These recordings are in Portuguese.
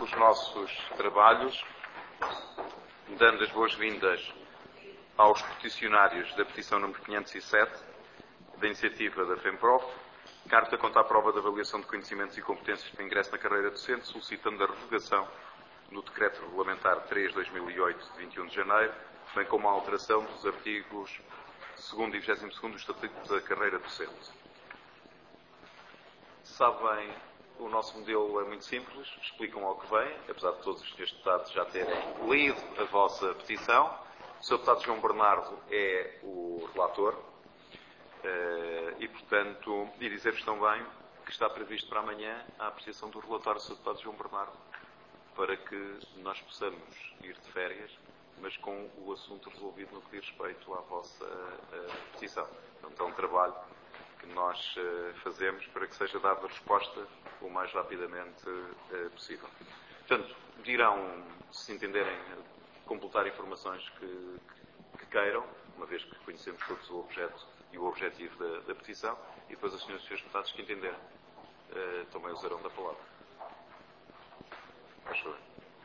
os nossos trabalhos, dando as boas-vindas aos peticionários da petição número 507, da iniciativa da FEMPROF, carta contra a prova de avaliação de conhecimentos e competências para ingresso na carreira docente, solicitando a revogação no Decreto Regulamentar 3/2008, de 21 de janeiro, bem como a alteração dos artigos 2º e 22º do Estatuto da Carreira Docente. Sabem, o nosso modelo é muito simples, explicam ao que vem, apesar de todos os senhores deputados já terem lido a vossa petição. O Sr. Deputado João Bernardo é o relator e, portanto, e dizer-vos também que está previsto para amanhã a apreciação do relatório do Sr. Deputado João Bernardo, para que nós possamos ir de férias, mas com o assunto resolvido no que diz respeito à vossa petição. Portanto, é um trabalho que nós fazemos para que seja dada a resposta o mais rapidamente possível. Portanto, dirão, se entenderem, completar informações que queiram, uma vez que conhecemos todos o objeto e o objetivo da petição, e depois os senhores e senhores deputados que entenderem também usarão da palavra. Faz favor.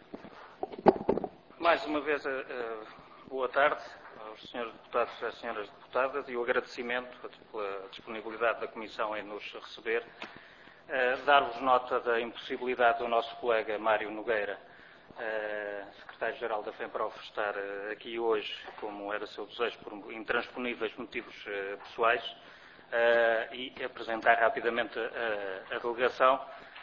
Mais uma vez, boa tarde aos senhores deputados e às senhoras deputadas, e o agradecimento pela disponibilidade da Comissão em nos receber. Dar-vos nota da impossibilidade do nosso colega Mário Nogueira, secretário-geral da FEMPROF, estar aqui hoje, como era seu desejo, por intransponíveis motivos pessoais, e apresentar rapidamente a delegação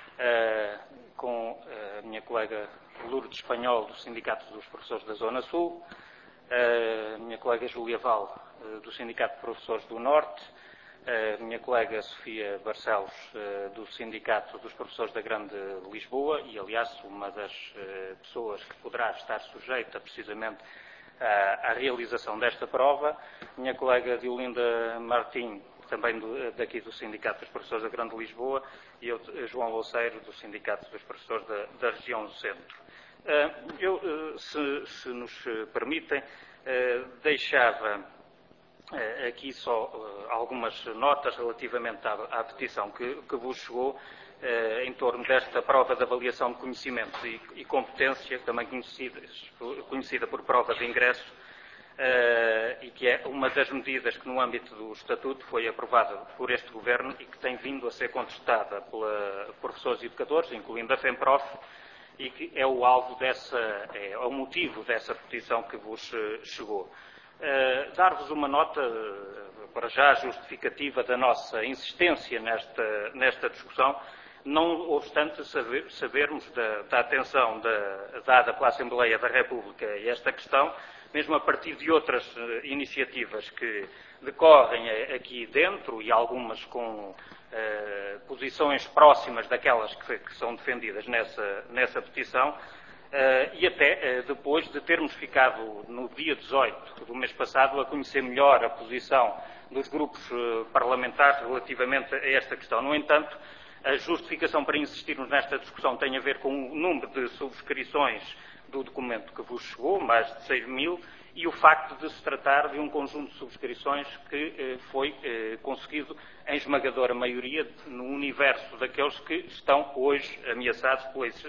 com a minha colega Lourdes Espanhol, do Sindicato dos Professores da Zona Sul, a minha colega Júlia Val, do Sindicato de Professores do Norte, a minha colega Sofia Barcelos, do Sindicato dos Professores da Grande Lisboa, e, aliás, uma das pessoas que poderá estar sujeita precisamente à realização desta prova, a minha colega Diolinda Martim, também daqui do Sindicato dos Professores da Grande Lisboa, e eu, João Louceiro, do Sindicato dos Professores da Região do Centro. Eu, se nos permitem, deixava aqui só algumas notas relativamente à petição que vos chegou em torno desta prova de avaliação de conhecimentos e competência, também conhecida por prova de ingresso, e que é uma das medidas que, no âmbito do Estatuto, foi aprovada por este Governo e que tem vindo a ser contestada por professores e educadores, incluindo a FEMPROF, e que é o alvo é o motivo dessa petição que vos chegou. Dar-vos uma nota, para já justificativa da nossa insistência nesta discussão, não obstante sabermos da atenção dada pela Assembleia da República a esta questão, mesmo a partir de outras iniciativas que decorrem aqui dentro, e algumas com posições próximas daquelas que são defendidas nessa petição, e até depois de termos ficado no dia 18 do mês passado a conhecer melhor a posição dos grupos parlamentares relativamente a esta questão. No entanto, a justificação para insistirmos nesta discussão tem a ver com o número de subscrições do documento que vos chegou, mais de 6.000, e o facto de se tratar de um conjunto de subscrições que foi conseguido em esmagadora maioria no universo daqueles que estão hoje ameaçados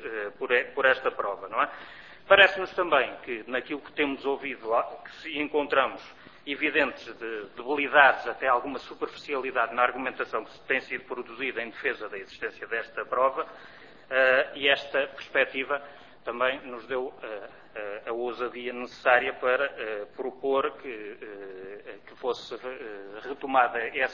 por esta prova, não é? Parece-nos também que, naquilo que temos ouvido, que se encontramos evidentes de debilidades, até alguma superficialidade na argumentação que tem sido produzida em defesa da existência desta prova, e esta perspectiva também nos deu a ousadia necessária para propor que fosse retomada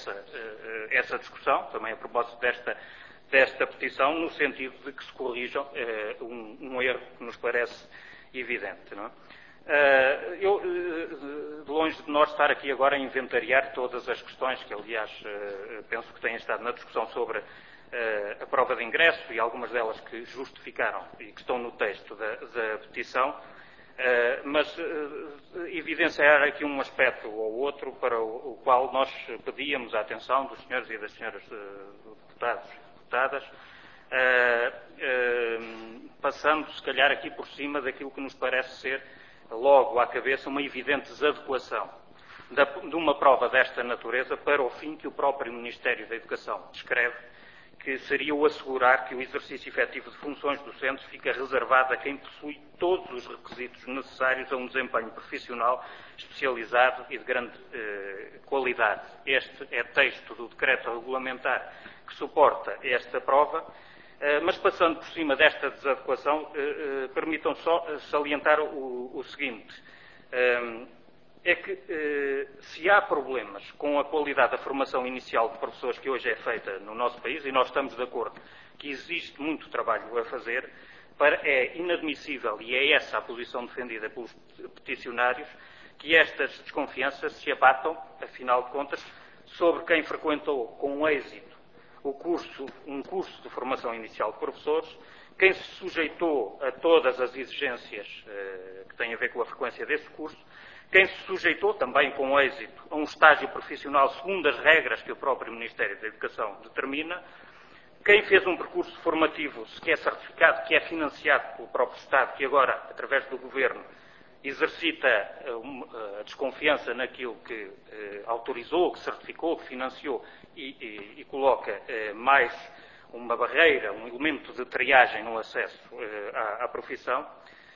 essa discussão, também a propósito desta petição, no sentido de que se corrijam um erro que nos parece evidente, não é? Eu, longe de nós estar aqui agora a inventariar todas as questões que, aliás, penso que têm estado na discussão sobre a prova de ingresso, e algumas delas que justificaram e que estão no texto da petição, mas evidenciar aqui um aspecto ou outro para o qual nós pedíamos a atenção dos senhores e das senhoras deputados e deputadas, passando, se calhar, aqui por cima daquilo que nos parece ser, logo à cabeça, uma evidente desadequação de uma prova desta natureza para o fim que o próprio Ministério da Educação descreve, que seria o assegurar que o exercício efetivo de funções docentes fica reservado a quem possui todos os requisitos necessários a um desempenho profissional especializado e de grande qualidade. Este é texto do decreto regulamentar que suporta esta prova, mas passando por cima desta desadequação, permitam só salientar o seguinte. É que se há problemas com a qualidade da formação inicial de professores que hoje é feita no nosso país, e nós estamos de acordo que existe muito trabalho a fazer, é inadmissível, e é essa a posição defendida pelos peticionários, que estas desconfianças se abatam, afinal de contas, sobre quem frequentou com êxito um curso de formação inicial de professores, quem se sujeitou a todas as exigências que têm a ver com a frequência desse curso, quem se sujeitou também com êxito a um estágio profissional segundo as regras que o próprio Ministério da Educação determina, quem fez um percurso formativo que é certificado, que é financiado pelo próprio Estado, que agora, através do Governo, exercita a desconfiança naquilo que autorizou, que certificou, que financiou e coloca mais uma barreira, um elemento de triagem no acesso à profissão.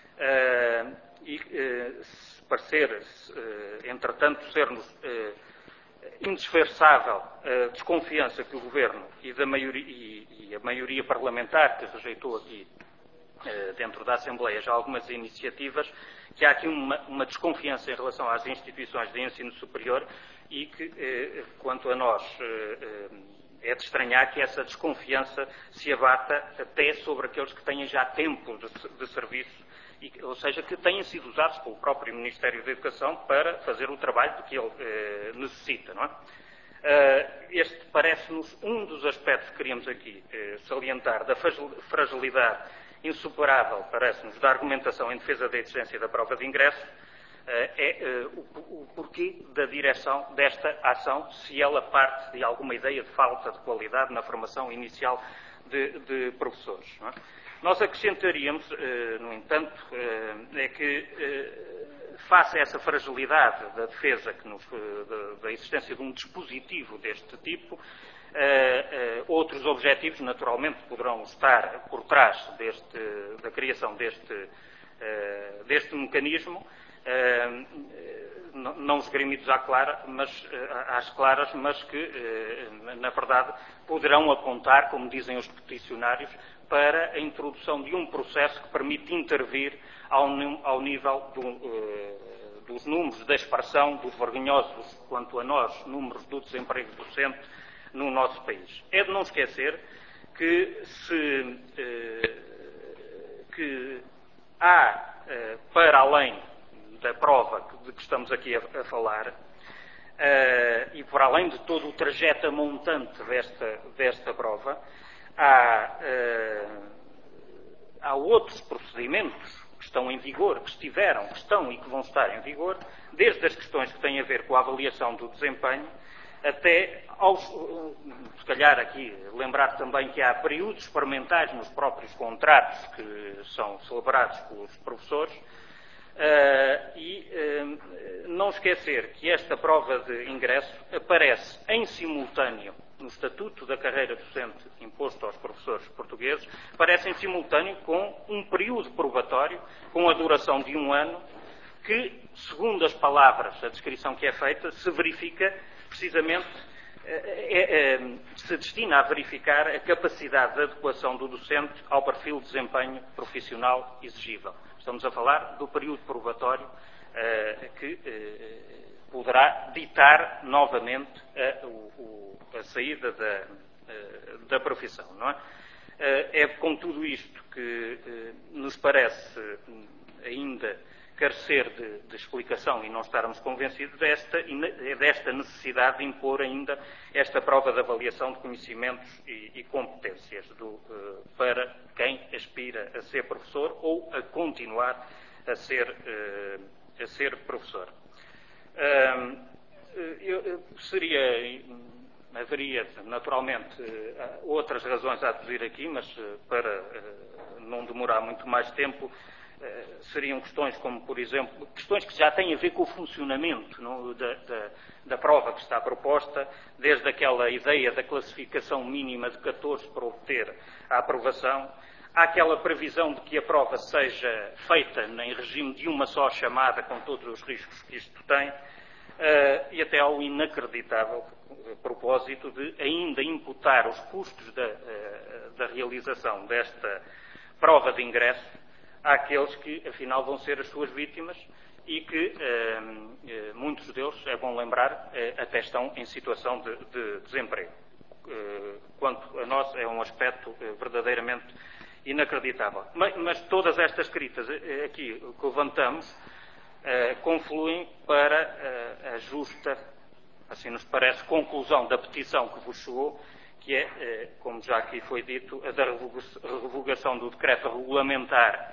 Se parecer, entretanto, ser-nos indispensável a desconfiança que o Governo e a maioria parlamentar que rejeitou aqui dentro da Assembleia já algumas iniciativas, que há aqui uma desconfiança em relação às instituições de ensino superior e que, quanto a nós, é de estranhar que essa desconfiança se abata até sobre aqueles que têm já tempo de serviço, ou seja, que têm sido usados pelo próprio Ministério da Educação para fazer o trabalho de que ele necessita, não é? Este parece-nos um dos aspectos que queríamos aqui salientar da fragilidade insuperável, parece-nos, da argumentação em defesa da exigência da prova de ingresso, o porquê da direção desta ação, se ela parte de alguma ideia de falta de qualidade na formação inicial de professores. Não é? Nós acrescentaríamos, no entanto, que face a essa fragilidade da defesa da existência de um dispositivo deste tipo, outros objetivos, naturalmente, poderão estar por trás da criação deste mecanismo, não esgrimidos às claras, mas que, na verdade, poderão apontar, como dizem os peticionários, para a introdução de um processo que permite intervir ao nível dos números da expressão, dos vergonhosos, quanto a nós, números do desemprego docente no nosso país. É de não esquecer que há, para além da prova de que estamos aqui a falar, e para além de todo o trajeto montante desta prova, há outros procedimentos que estão em vigor, que estiveram, que estão e que vão estar em vigor, desde as questões que têm a ver com a avaliação do desempenho, até se calhar aqui, lembrar também que há períodos experimentais nos próprios contratos que são celebrados pelos professores, não esquecer que esta prova de ingresso aparece em simultâneo no Estatuto da Carreira Docente imposto aos professores portugueses, aparece em simultâneo com um período probatório, com a duração de 1 ano, que, segundo as palavras, a descrição que é feita, se verifica precisamente, se destina a verificar a capacidade de adequação do docente ao perfil de desempenho profissional exigível. Estamos a falar do período probatório que poderá ditar novamente a saída da profissão, não é? É com tudo isto que nos parece ainda carecer de explicação e não estarmos convencidos desta necessidade de impor ainda esta prova de avaliação de conhecimentos e competências para quem aspira a ser professor ou a continuar a ser professor. Haveria, naturalmente, outras razões a aduzir aqui, mas para não demorar muito mais tempo, seriam questões como, por exemplo, questões que já têm a ver com o funcionamento da prova que está proposta, desde aquela ideia da classificação mínima de 14 para obter a aprovação, há aquela previsão de que a prova seja feita em regime de uma só chamada, com todos os riscos que isto tem, e até ao inacreditável propósito de ainda imputar os custos da realização desta prova de ingresso àqueles que, afinal, vão ser as suas vítimas e que muitos deles, é bom lembrar, até estão em situação de desemprego. Quanto a nós, é um aspecto verdadeiramente inacreditável. Mas todas estas críticas aqui que levantamos confluem para a justa, assim nos parece, conclusão da petição que vos chegou, que é, como já aqui foi dito, a da revogação do decreto regulamentar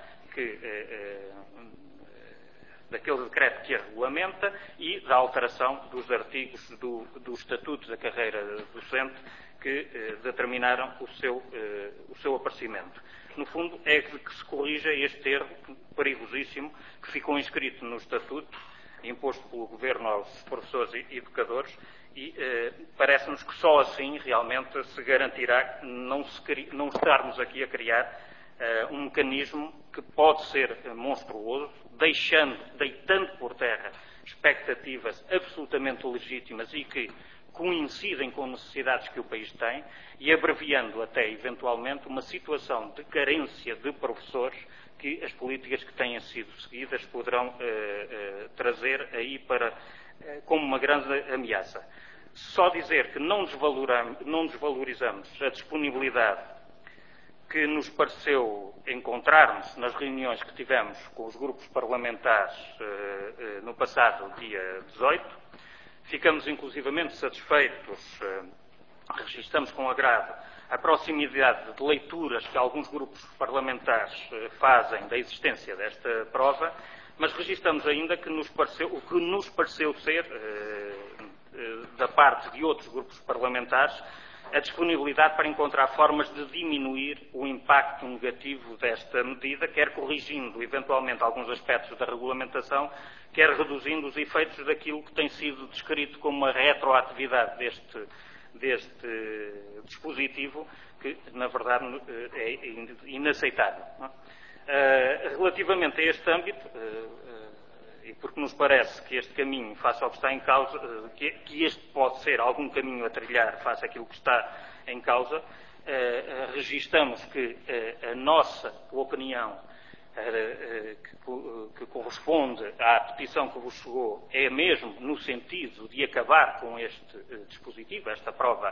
daquele decreto que a regulamenta e da alteração dos artigos do Estatuto da Carreira Docente que determinaram o seu aparecimento. No fundo, é que se corrija este erro perigosíssimo que ficou inscrito no Estatuto, imposto pelo Governo aos professores e educadores, e parece-nos que só assim realmente se garantirá não estarmos aqui a criar um mecanismo que pode ser monstruoso, deitando por terra expectativas absolutamente legítimas e que coincidem com necessidades que o país tem e abreviando até, eventualmente, uma situação de carência de professores que as políticas que têm sido seguidas poderão trazer aí como uma grande ameaça. Só dizer que não desvalorizamos a disponibilidade que nos pareceu encontrarmos nas reuniões que tivemos com os grupos parlamentares no passado dia 18. Ficamos inclusivamente satisfeitos, registramos com agrado a proximidade de leituras que alguns grupos parlamentares fazem da existência desta prova, mas registramos ainda o que nos pareceu ser, da parte de outros grupos parlamentares, a disponibilidade para encontrar formas de diminuir o impacto negativo desta medida, quer corrigindo eventualmente alguns aspectos da regulamentação, quer reduzindo os efeitos daquilo que tem sido descrito como uma retroatividade deste dispositivo, que na verdade é inaceitável. Não é? Relativamente a este âmbito, e porque nos parece que este caminho, face ao que está em causa, que este pode ser algum caminho a trilhar face àquilo que está em causa, registamos que a nossa opinião que corresponde à petição que vos chegou é mesmo no sentido de acabar com este dispositivo, esta prova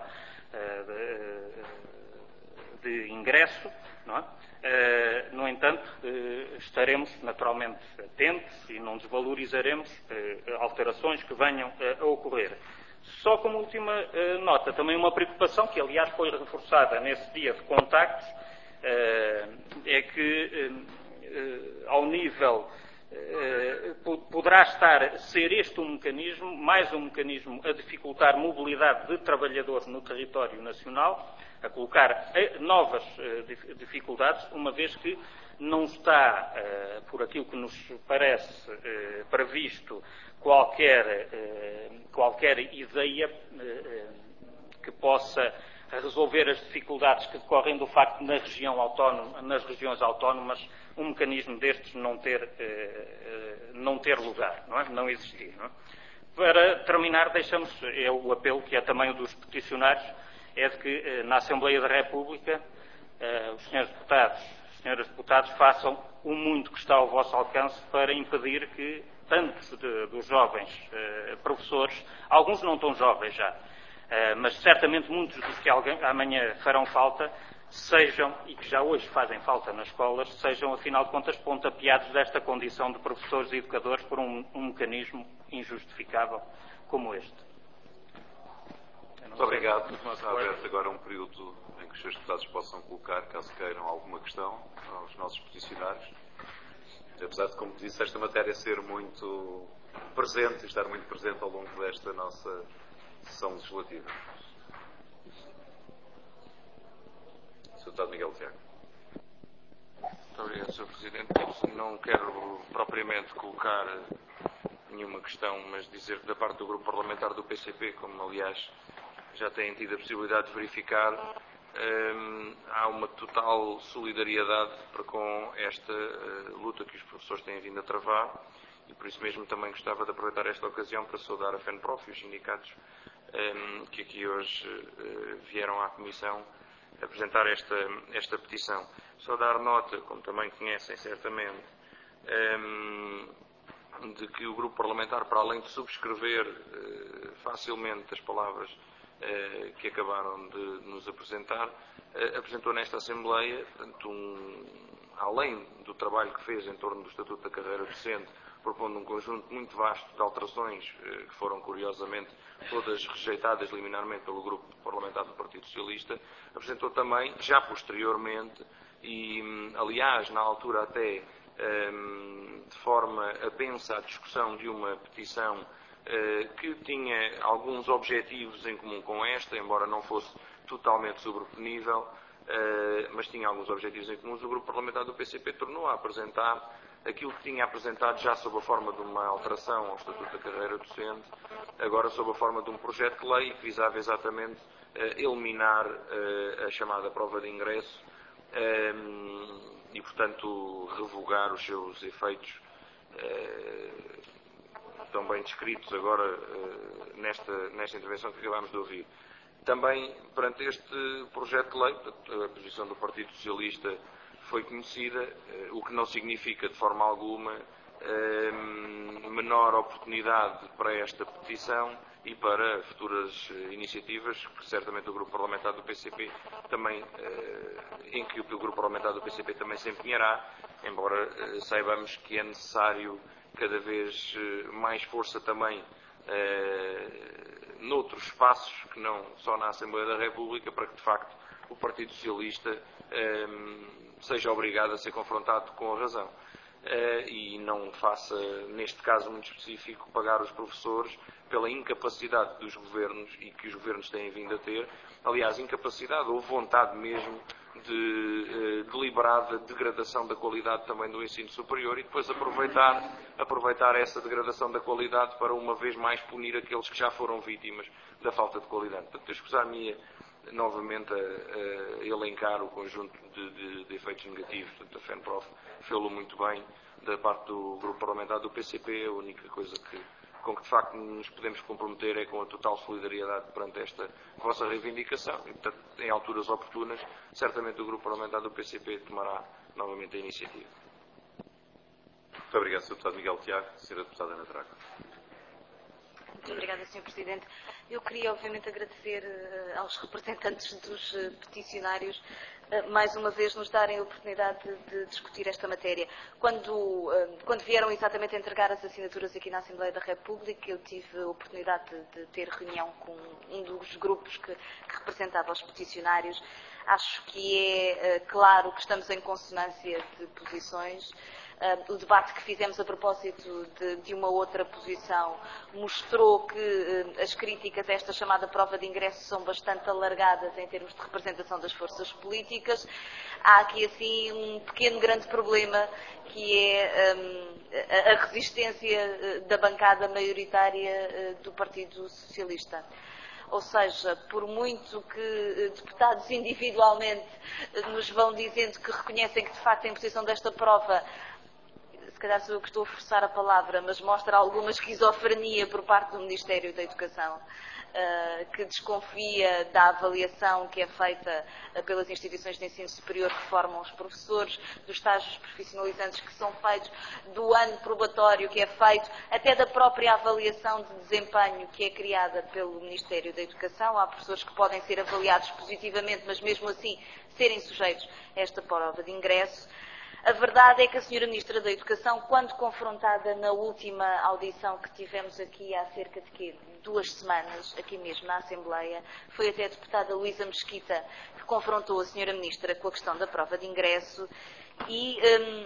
de ingresso, não é? No entanto, estaremos naturalmente atentos e não desvalorizaremos alterações que venham a ocorrer. Só como última nota, também uma preocupação que aliás foi reforçada nesse dia de contactos, é que ao nível poderá ser este um mecanismo, mais um mecanismo a dificultar mobilidade de trabalhadores no território nacional, a colocar novas dificuldades, uma vez que não está, por aquilo que nos parece previsto, qualquer ideia que possa resolver as dificuldades que decorrem do facto de nas regiões autónomas um mecanismo destes não ter lugar, não é? Não existir. Não é? Para terminar, deixamos o apelo que é também o dos peticionários, é de que na Assembleia da República os senhores deputados, senhoras deputadas, façam o muito que está ao vosso alcance para impedir que tantos dos jovens professores, alguns não tão jovens já, mas certamente muitos dos que amanhã farão falta, sejam, e que já hoje fazem falta nas escolas, sejam, afinal de contas, pontapeados desta condição de professores e educadores por um mecanismo injustificável como este. Muito obrigado. Está aberto agora um período em que os senhores deputados possam colocar, caso queiram, alguma questão aos nossos peticionários. Apesar de, como disse, esta matéria ser muito presente e estar muito presente ao longo desta nossa sessão legislativa. Sr. Deputado Miguel Tiago. Muito obrigado, Sr. Presidente. Não quero propriamente colocar nenhuma questão, mas dizer que da parte do grupo parlamentar do PCP, como aliás já têm tido a possibilidade de verificar, há uma total solidariedade para com esta luta que os professores têm vindo a travar e por isso mesmo também gostava de aproveitar esta ocasião para saudar a FENPROF e os sindicatos que aqui hoje vieram à Comissão apresentar esta petição. Só dar nota, como também conhecem certamente, de que o grupo parlamentar, para além de subscrever facilmente as palavras que acabaram de nos apresentar, apresentou nesta Assembleia, portanto, além do trabalho que fez em torno do Estatuto da Carreira Docente, propondo um conjunto muito vasto de alterações que foram, curiosamente, todas rejeitadas liminarmente pelo grupo parlamentar do Partido Socialista, apresentou também, já posteriormente, e aliás, na altura até de forma apensa à discussão de uma petição que tinha alguns objetivos em comum com esta, embora não fosse totalmente sobreponível, mas tinha alguns objetivos em comum, o grupo parlamentar do PCP tornou a apresentar aquilo que tinha apresentado já sob a forma de uma alteração ao Estatuto da Carreira Docente, agora sob a forma de um projeto de lei que visava exatamente eliminar a chamada prova de ingresso e, portanto, revogar os seus efeitos tão bem descritos agora nesta intervenção que acabámos de ouvir. Também, perante este projeto de lei, a posição do Partido Socialista foi conhecida, o que não significa de forma alguma menor oportunidade para esta petição e para futuras iniciativas que certamente o grupo parlamentar do PCP também, em que o grupo parlamentar do PCP também se empenhará, embora saibamos que é necessário cada vez mais força também noutros espaços que não só na Assembleia da República, para que de facto o Partido Socialista seja obrigado a ser confrontado com a razão e não faça, neste caso muito específico, pagar os professores pela incapacidade dos governos e que os governos têm vindo a ter, aliás, incapacidade ou vontade mesmo de deliberada degradação da qualidade também do ensino superior e depois aproveitar essa degradação da qualidade para uma vez mais punir aqueles que já foram vítimas da falta de qualidade. Portanto, escusar-me novamente a elencar o conjunto de efeitos negativos. Portanto, a FENPROF fez-lo muito bem da parte do grupo parlamentar do PCP. A única coisa com que de facto nos podemos comprometer é com a total solidariedade perante esta vossa reivindicação e, portanto, em alturas oportunas, certamente o grupo parlamentar do PCP tomará novamente a iniciativa. Muito obrigado, Sr. Deputado Miguel Tiago. Sra. Deputada Ana Drago. Muito obrigada, Sr. Presidente. Eu queria, obviamente, agradecer aos representantes dos peticionários mais uma vez nos darem a oportunidade de discutir esta matéria. Quando vieram exatamente a entregar as assinaturas aqui na Assembleia da República, eu tive a oportunidade de ter reunião com um dos grupos que representava os peticionários. Acho que é claro que estamos em consonância de posições. O debate que fizemos a propósito de uma outra posição mostrou que as críticas a esta chamada prova de ingresso são bastante alargadas em termos de representação das forças políticas. Há aqui, assim, um pequeno grande problema que é a resistência da bancada maioritária do Partido Socialista. Ou seja, por muito que deputados individualmente nos vão dizendo que reconhecem que de facto a imposição desta prova, se calhar sou eu que estou a forçar a palavra, mas mostra alguma esquizofrenia por parte do Ministério da Educação, que desconfia da avaliação que é feita pelas instituições de ensino superior que formam os professores, dos estágios profissionalizantes que são feitos, do ano probatório que é feito, até da própria avaliação de desempenho que é criada pelo Ministério da Educação. Há professores que podem ser avaliados positivamente, mas mesmo assim serem sujeitos a esta prova de ingresso. A verdade é que a Sra. Ministra da Educação, quando confrontada na última audição que tivemos aqui há cerca de 2 semanas, aqui mesmo na Assembleia, foi até a deputada Luísa Mesquita que confrontou a Sra. Ministra com a questão da prova de ingresso e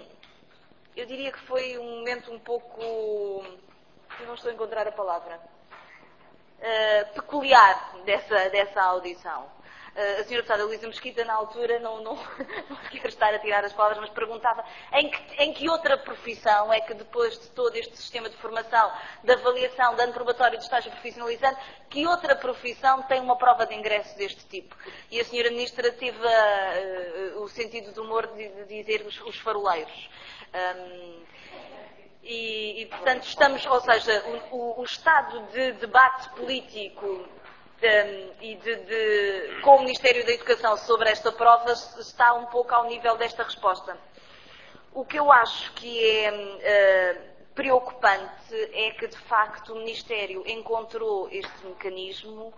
eu diria que foi um momento um pouco, eu não estou a encontrar a palavra, peculiar dessa audição. A senhora deputada Luísa Mesquita, na altura, não quero estar a tirar as palavras, mas perguntava em que outra profissão é que, depois de todo este sistema de formação, de avaliação, de ano probatório e de estágio profissionalizante, que outra profissão tem uma prova de ingresso deste tipo? E a senhora Ministra teve o sentido do humor de dizer os faroleiros. Portanto, ou seja, o estado de debate político com o Ministério da Educação sobre esta prova está um pouco ao nível desta resposta. O que eu acho que é preocupante é que, de facto, o Ministério encontrou este mecanismo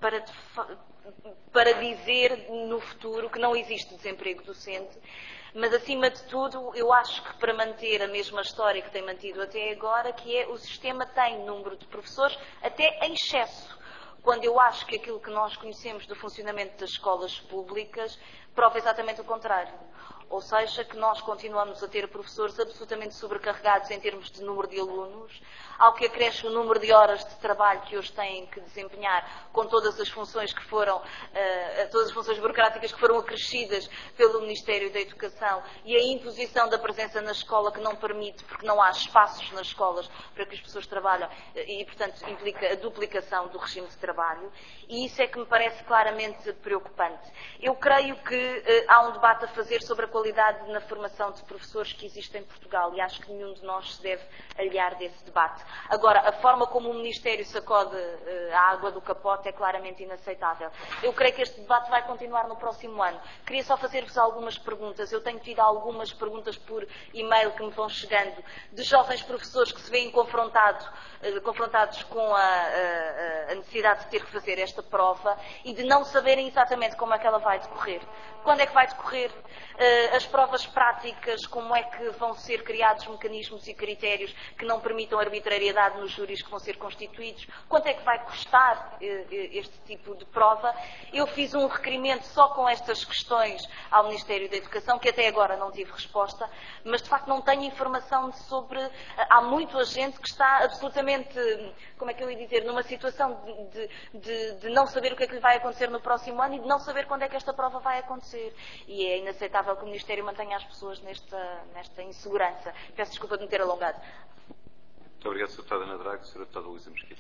para dizer no futuro que não existe desemprego docente, mas, acima de tudo, eu acho que para manter a mesma história que tem mantido até agora, que é o sistema tem número de professores até em excesso, quando eu acho que aquilo que nós conhecemos do funcionamento das escolas públicas prova exatamente o contrário. Ou seja, que nós continuamos a ter professores absolutamente sobrecarregados em termos de número de alunos, ao que acresce o número de horas de trabalho que hoje têm que desempenhar com todas as funções que foram, todas as funções burocráticas que foram acrescidas pelo Ministério da Educação e a imposição da presença na escola que não permite, porque não há espaços nas escolas para que as pessoas trabalhem e, portanto, implica a duplicação do regime de trabalho, e isso é que me parece claramente preocupante. Eu creio que há um debate a fazer sobre a qualidade na formação de professores que existe em Portugal e acho que nenhum de nós se deve aliar desse debate. Agora, a forma como o Ministério sacode a água do capote é claramente inaceitável. Eu creio que este debate vai continuar no próximo ano. Queria só fazer-vos algumas perguntas. Eu tenho tido algumas perguntas por e-mail que me vão chegando de jovens professores que se veem confrontados com a necessidade de ter que fazer esta prova e de não saberem exatamente como é que ela vai decorrer. Quando é que vai decorrer? As provas práticas, como é que vão ser criados mecanismos e critérios que não permitam arbitrariedade nos júris que vão ser constituídos? Quanto é que vai custar este tipo de prova? Eu fiz um requerimento só com estas questões ao Ministério da Educação, que até agora não tive resposta, mas de facto não tenho informação sobre... Há muito agente que está absolutamente, como é que eu ia dizer, numa situação de não saber o que é que lhe vai acontecer no próximo ano e de não saber quando é que esta prova vai acontecer. E é inaceitável que o Ministério mantenha as pessoas nesta insegurança. Peço desculpa de me ter alongado. Muito obrigado, Sra. Deputada Ana Drago. Sra. Deputada Luísa Mesquita.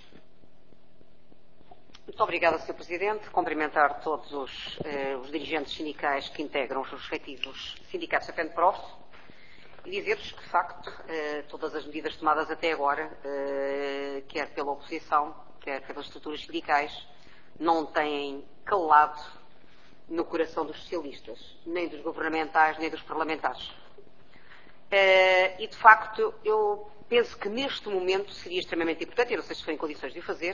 Muito obrigada, Sr. Presidente. Cumprimentar todos os dirigentes sindicais que integram os respectivos sindicatos da FENPROF e dizer-vos que, de facto, todas as medidas tomadas até agora, quer pela oposição, quer pelas estruturas sindicais, não têm calado no coração dos socialistas, nem dos governamentais, nem dos parlamentares. E, de facto, eu penso que neste momento seria extremamente importante, eu não sei se estou em condições de o fazer,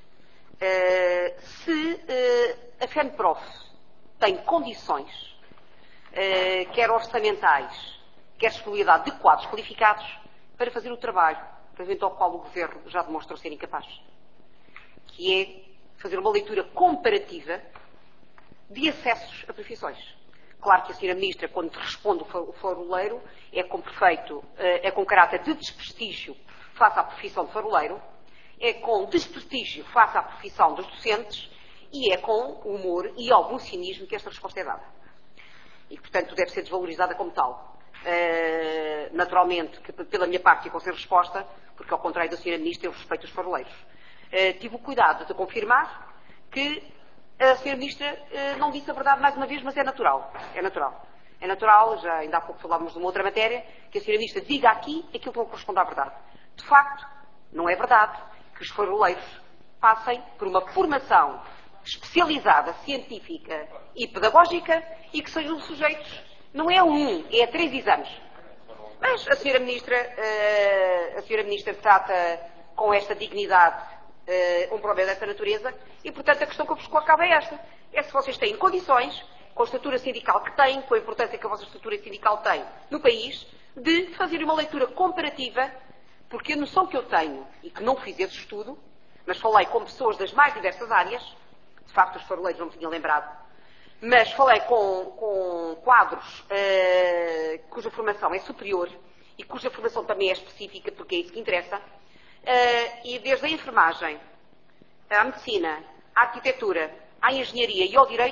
se a FENPROF tem condições, quer orçamentais, quer disponibilidade de quadros qualificados, para fazer o trabalho, frente ao qual o Governo já demonstrou ser incapaz, que é fazer uma leitura comparativa de acessos a profissões. Claro que a Sra. Ministra, quando responde o faroleiro, é com caráter de desprestígio face à profissão de faroleiro, é com desprestígio face à profissão dos docentes e é com humor e algum cinismo que esta resposta é dada. E, portanto, deve ser desvalorizada como tal. Naturalmente, que pela minha parte ficou sem resposta, porque, ao contrário da Sra. Ministra, eu respeito os faroleiros. Tive o cuidado de confirmar que a Sra. Ministra não disse a verdade mais uma vez, mas é natural. É natural. É natural, já ainda há pouco falávamos de uma outra matéria, que a Sra. Ministra diga aqui aquilo que não corresponde à verdade. De facto, não é verdade que os faroleiros passem por uma formação especializada, científica e pedagógica e que sejam sujeitos, não é a um, é a 3 exames. Mas a Sra. Ministra trata com esta dignidade um problema desta natureza e, portanto, a questão que eu vos colocava é esta. É se vocês têm condições, com a estrutura sindical que têm, com a importância que a vossa estrutura sindical tem no país, de fazer uma leitura comparativa, porque a noção que eu tenho, e que não fiz esse estudo, mas falei com pessoas das mais diversas áreas, de facto os faroleiros não me tinham lembrado, mas falei com quadros cuja formação é superior e cuja formação também é específica, porque é isso que interessa, e desde a enfermagem, à medicina, à arquitetura, à engenharia e ao direito,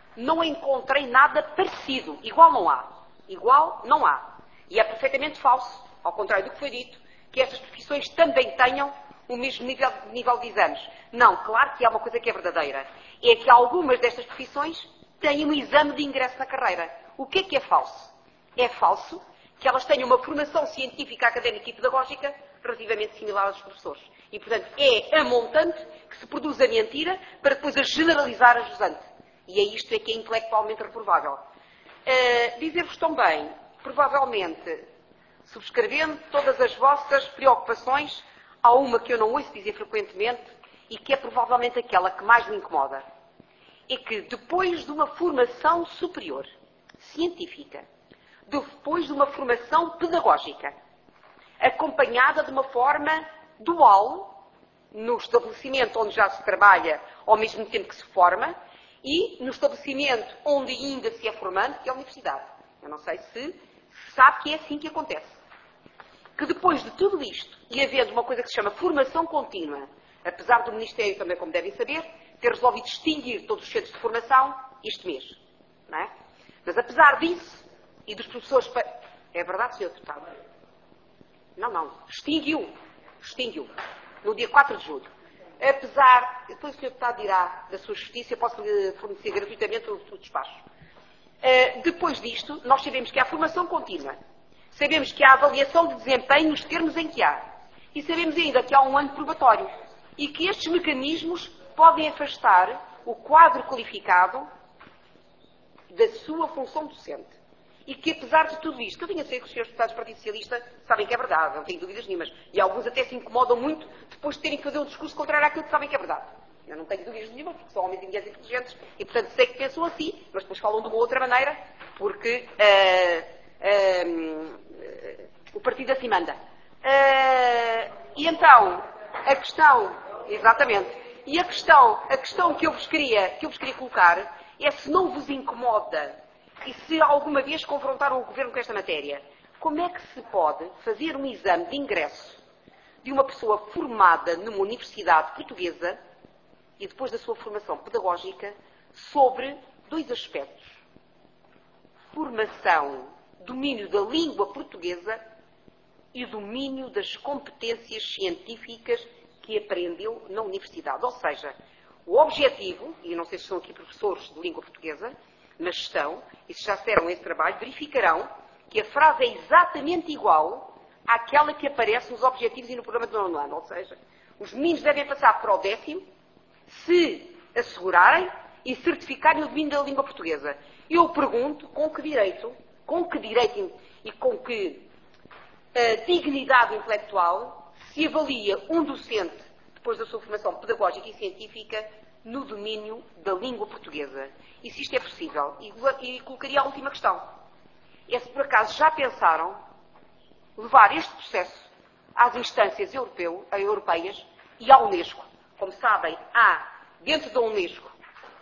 não encontrei nada parecido. Igual não há. Igual não há. E é perfeitamente falso, ao contrário do que foi dito, que estas profissões também tenham o mesmo nível de exames. Não, claro que há uma coisa que é verdadeira. É que algumas destas profissões têm um exame de ingresso na carreira. O que é falso? É falso que elas tenham uma formação científica, académica e pedagógica relativamente similar aos professores. E, portanto, é a montante que se produz a mentira para depois a generalizar a jusante. E é isto que é intelectualmente reprovável. Dizer-vos também, provavelmente, subscrevendo todas as vossas preocupações, há uma que eu não ouço dizer frequentemente e que é provavelmente aquela que mais me incomoda. É que depois de uma formação superior, científica, depois de uma formação pedagógica, acompanhada de uma forma dual, no estabelecimento onde já se trabalha ao mesmo tempo que se forma, e no estabelecimento onde ainda se é formando, que é a universidade. Eu não sei se sabe que é assim que acontece. Que depois de tudo isto, e havendo uma coisa que se chama formação contínua, apesar do Ministério também, como devem saber, ter resolvido extinguir todos os centros de formação este mês. Não é? Mas apesar disso, e dos professores... É verdade, Sr. Deputado? Não. Extinguiu. No dia 4 de julho. Apesar... Depois o Sr. Deputado dirá da sua justiça, eu posso lhe fornecer gratuitamente o despacho. Depois disto, nós sabemos que há formação contínua. Sabemos que há avaliação de desempenho nos termos em que há. E sabemos ainda que há um ano probatório. E que estes mecanismos podem afastar o quadro qualificado da sua função docente. E que, apesar de tudo isto, que eu tenho a ser que os senhores deputados do Partido Socialista sabem que é verdade, não tenho dúvidas nenhumas. E alguns até se incomodam muito depois de terem que fazer um discurso contrário àquilo que sabem que é verdade. Eu não tenho dúvidas nenhumas, porque são homens e mulheres inteligentes e, portanto, sei que pensam assim, mas depois falam de uma outra maneira, porque o partido assim manda. E então, a questão, exatamente, e a questão que eu vos queria colocar é se não vos incomoda e se alguma vez confrontaram o Governo com esta matéria, como é que se pode fazer um exame de ingresso de uma pessoa formada numa universidade portuguesa e depois da sua formação pedagógica sobre dois aspectos. Formação, domínio da língua portuguesa e domínio das competências científicas que aprendeu na universidade. Ou seja, o objetivo, e não sei se estão aqui professores de língua portuguesa, mas estão, e se já fizeram esse trabalho, verificarão que a frase é exatamente igual àquela que aparece nos objetivos e no programa do 9º ano. Ou seja, os meninos devem passar para o 10º se assegurarem e certificarem o domínio da língua portuguesa. Eu pergunto com que direito e com que dignidade intelectual se avalia um docente, depois da sua formação pedagógica e científica, no domínio da língua portuguesa. E se isto é possível. E colocaria a última questão. É se por acaso já pensaram levar este processo às instâncias europeias e à Unesco. Como sabem, há dentro da Unesco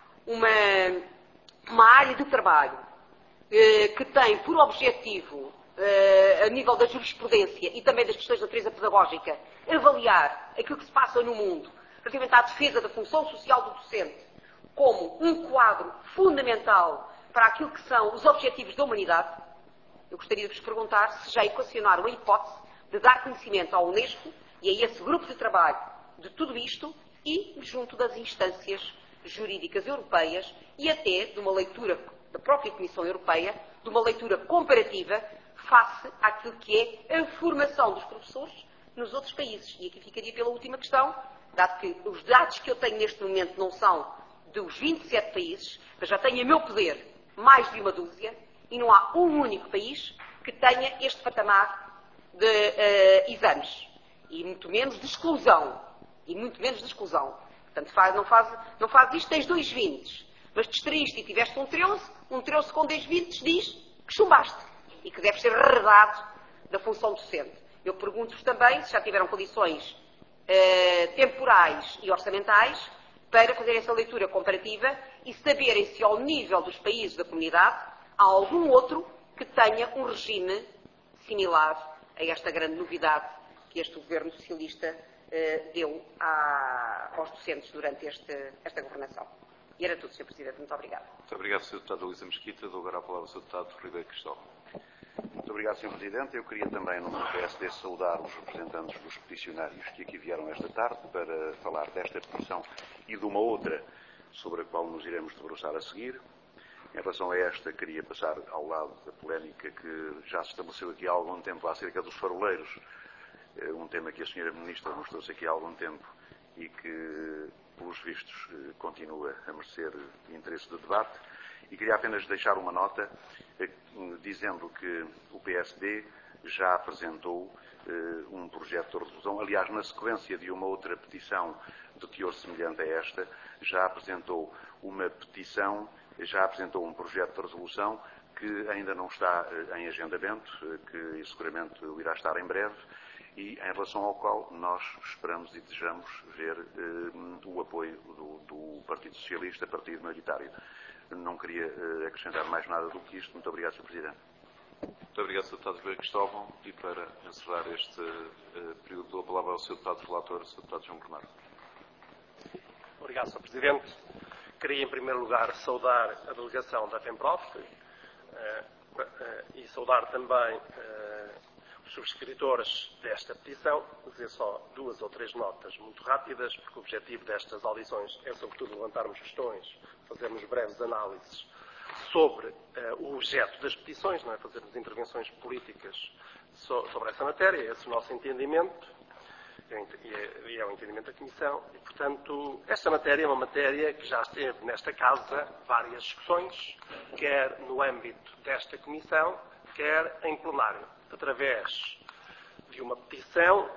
uma área de trabalho que tem por objetivo, a nível da jurisprudência e também das questões de natureza pedagógica, avaliar aquilo que se passa no mundo relativamente à defesa da função social do docente como um quadro fundamental para aquilo que são os objetivos da humanidade. Eu gostaria de vos perguntar se já equacionaram a hipótese de dar conhecimento à Unesco e a esse grupo de trabalho de tudo isto e junto das instâncias jurídicas europeias e até de uma leitura da própria Comissão Europeia, de uma leitura comparativa face àquilo que é a formação dos professores nos outros países. E aqui ficaria pela última questão, dado que os dados que eu tenho neste momento não são dos 27 países, mas já tenho a meu poder mais de uma dúzia, e não há um único país que tenha este patamar de exames. E muito menos de exclusão. Portanto, não faz isto, tens 2 20, mas distraíste e tiveste um 13 com 2 20 diz que chumbaste e que deve ser redado da função docente. Eu pergunto-vos também se já tiveram condições temporais e orçamentais para fazer essa leitura comparativa e saberem se ao nível dos países da comunidade há algum outro que tenha um regime similar a esta grande novidade que este governo socialista deu aos docentes durante esta governação. E era tudo, Sr. Presidente. Muito obrigada. Muito obrigado, Sr. Deputado Luísa Mesquita. Dou agora a palavra ao Sr. Deputado Ribeiro Cristóvão. Muito obrigado, Sr. Presidente. Eu queria também, no PSD, saudar os representantes dos peticionários que aqui vieram esta tarde para falar desta petição e de uma outra sobre a qual nos iremos debruçar a seguir. Em relação a esta, queria passar ao lado da polémica que já se estabeleceu aqui há algum tempo acerca dos faroleiros, um tema que a Sra. Ministra nos trouxe aqui há algum tempo e que, pelos vistos, continua a merecer interesse de debate. E queria apenas deixar uma nota dizendo que o PSD já apresentou um projeto de resolução, aliás, na sequência de uma outra petição de teor semelhante a esta, já apresentou uma petição, já apresentou um projeto de resolução que ainda não está em agendamento, que seguramente irá estar em breve, e em relação ao qual nós esperamos e desejamos ver o apoio do Partido Socialista, partido maioritário. Não queria acrescentar mais nada do que isto. Muito obrigado, Sr. Presidente. Muito obrigado, Sr. Deputado Ribeiro Cristóvão. E para encerrar este período, dou a palavra ao Sr. Deputado Relator, Sr. Deputado João Bernardo. Obrigado, Sr. Presidente. Queria, em primeiro lugar, saudar a delegação da FEMPROF e saudar também os subscritores desta petição. Vou dizer só 2 ou 3 notas muito rápidas, porque o objetivo destas audições é, sobretudo, levantarmos questões, fazermos breves análises sobre o objeto das petições, não é? Fazermos intervenções políticas sobre essa matéria, esse é o nosso entendimento, e é o entendimento da Comissão, e, portanto, esta matéria é uma matéria que já esteve nesta Casa várias discussões, quer no âmbito desta Comissão, quer em plenário, através de uma petição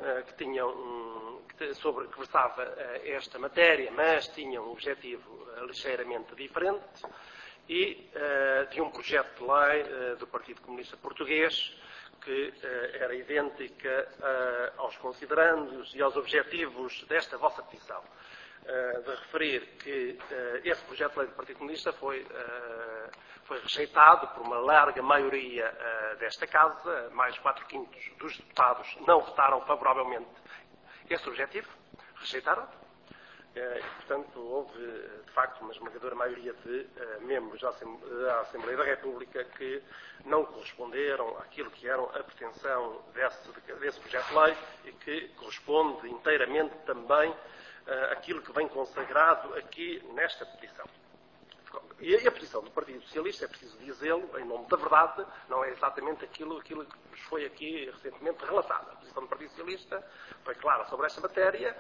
que versava esta matéria, mas tinha um objetivo ligeiramente diferente, e de um projeto de lei do Partido Comunista Português que era idêntica aos considerandos e aos objetivos desta vossa petição. De referir que esse projeto de lei do Partido Comunista foi rejeitado por uma larga maioria desta Casa, mais 4/5 dos deputados não votaram favoravelmente esse objetivo, rejeitaram. Portanto, houve, de facto, uma esmagadora maioria de membros da Assembleia da República que não corresponderam àquilo que era a pretensão desse projeto de lei e que corresponde inteiramente também àquilo que vem consagrado aqui nesta petição. E a posição do Partido Socialista, é preciso dizê-lo, em nome da verdade, não é exatamente aquilo que nos foi aqui recentemente relatado. A posição do Partido Socialista foi clara sobre esta matéria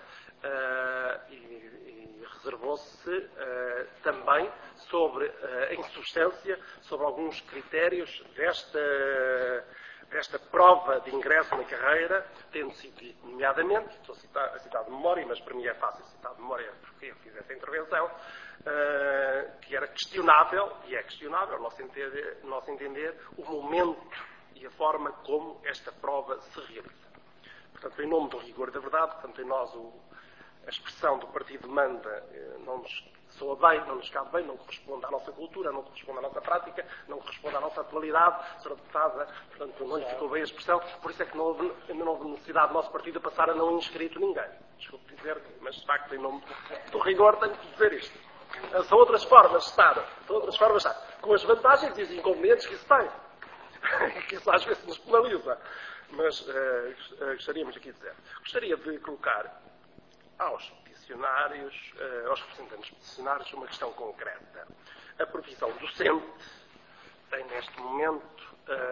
e reservou-se também sobre, em substância, sobre alguns critérios desta prova de ingresso na carreira, tendo sido, nomeadamente, estou a citar de memória, mas para mim é fácil citar de memória porque eu fiz essa intervenção, que era questionável, e é questionável, ao nosso entender, o momento e a forma como esta prova se realiza. Portanto, em nome do rigor da verdade, portanto, em nós a expressão do partido manda não nos soa bem, não nos cabe bem, não corresponde à nossa cultura, não corresponde à nossa prática, não corresponde à nossa atualidade, será deputada, portanto, não lhe ficou bem a expressão, por isso é que não houve necessidade do nosso partido a passar a não inscrito ninguém. Desculpe dizer, mas de facto, em nome do rigor, tenho que dizer isto. São outras formas de estar, com as vantagens e os inconvenientes que isso tem, que isso às vezes nos penaliza. Mas gostaríamos aqui de dizer. Gostaria de colocar aos peticionários, aos representantes peticionários, uma questão concreta. A profissão docente tem neste momento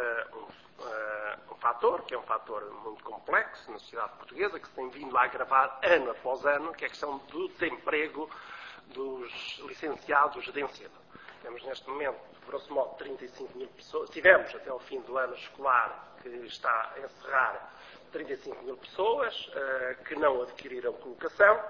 um fator, que é um fator muito complexo na sociedade portuguesa, que se tem vindo a agravar ano após ano, que é a questão do desemprego dos licenciados de ensino. Temos neste momento, grosso modo, 35 mil pessoas, tivemos até ao fim do ano escolar, que está a encerrar, 35 mil pessoas que não adquiriram colocação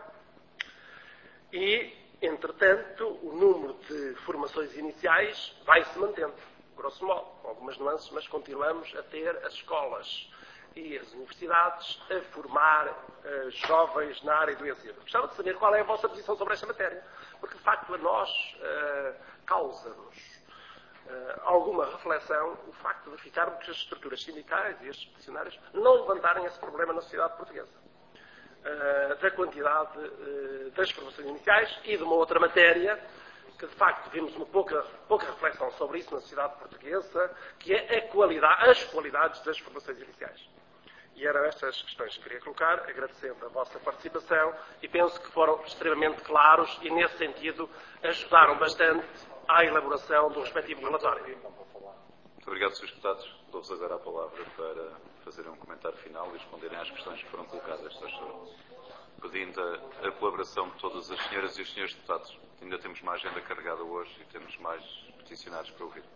e, entretanto, o número de formações iniciais vai-se mantendo, grosso modo, com algumas nuances, mas continuamos a ter as escolas e as universidades a formar jovens na área do ensino. Gostava de saber qual é a vossa posição sobre esta matéria, porque, de facto, a nós causa-nos alguma reflexão o facto de verificarmos que as estruturas sindicais e estes peticionários não levantarem esse problema na sociedade portuguesa. Da quantidade das formações iniciais e de uma outra matéria que de facto vimos uma pouca reflexão sobre isso na sociedade portuguesa, que é as qualidades das formações iniciais. E eram estas questões que queria colocar, agradecendo a vossa participação, e penso que foram extremamente claros e, nesse sentido, ajudaram bastante à elaboração do respectivo relatório. Muito obrigado, Srs. Deputados. Dou-vos agora a palavra para fazerem um comentário final e responderem às questões que foram colocadas, pedindo a colaboração de todas as senhoras e os senhores deputados. Ainda temos uma agenda carregada hoje e temos mais peticionários para ouvir.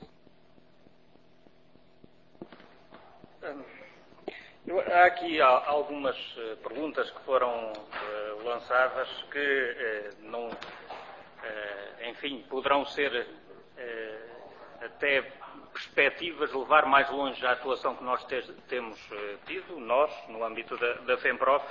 Há aqui algumas perguntas que foram lançadas que não, enfim, poderão ser até perspectivas de levar mais longe a atuação que nós temos tido, nós, no âmbito da FEMPROF,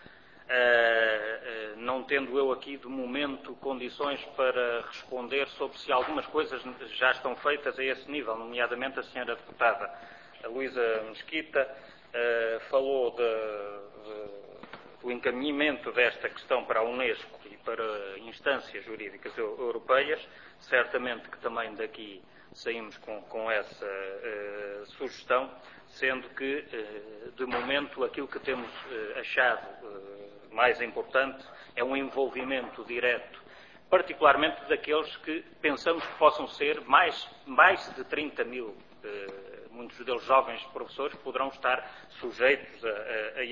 não tendo eu aqui, de momento, condições para responder sobre se algumas coisas já estão feitas a esse nível, nomeadamente a senhora deputada Luísa Mesquita falou do encaminhamento desta questão para a Unesco e para instâncias jurídicas europeias. Certamente que também daqui saímos com essa sugestão, sendo que, de momento, aquilo que temos achado mais importante é um envolvimento direto, particularmente daqueles que pensamos que possam ser mais de 30 mil, muitos deles jovens professores, que poderão estar sujeitos a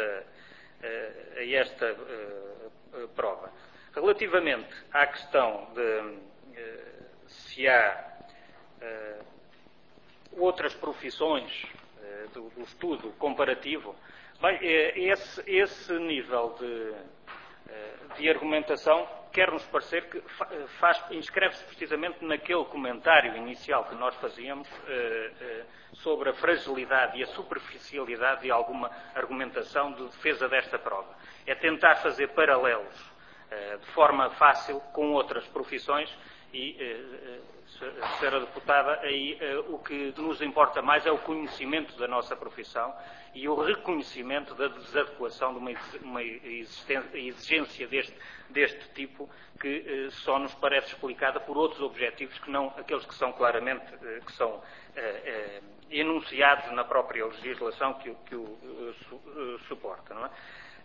esta prova. Relativamente à questão de se há outras profissões do estudo comparativo, bem, esse nível de argumentação quer-nos parecer que inscreve-se precisamente naquele comentário inicial que nós fazíamos sobre a fragilidade e a superficialidade de alguma argumentação de defesa desta prova. É tentar fazer paralelos de forma fácil com outras profissões e, Sra. Deputada, aí o que nos importa mais é o conhecimento da nossa profissão e o reconhecimento da desadequação de uma exigência deste tipo que só nos parece explicada por outros objetivos que não aqueles que são claramente enunciados na própria legislação que o suporta. Não é?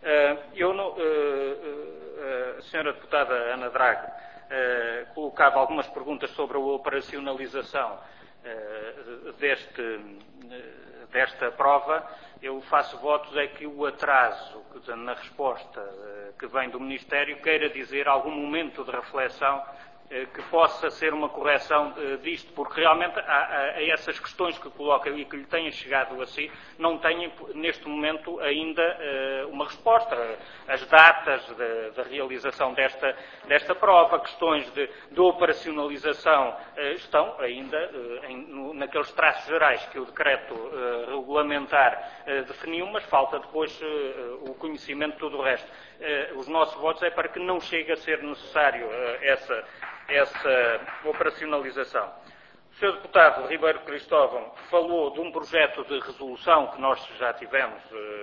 A Sra. Deputada Ana Drago colocava algumas perguntas sobre a operacionalização desta prova. Eu faço votos é que o atraso na resposta que vem do Ministério queira dizer algum momento de reflexão que possa ser uma correção disto, porque realmente a essas questões que coloca e que lhe tenha chegado a si, não têm neste momento ainda uma resposta. As datas da realização desta prova, questões de operacionalização estão ainda naqueles traços gerais que o decreto regulamentar definiu, mas falta depois o conhecimento de tudo o resto. Os nossos votos é para que não chegue a ser necessário essa operacionalização. O Sr. Deputado Ribeiro Cristóvão falou de um projeto de resolução que nós já tivemos,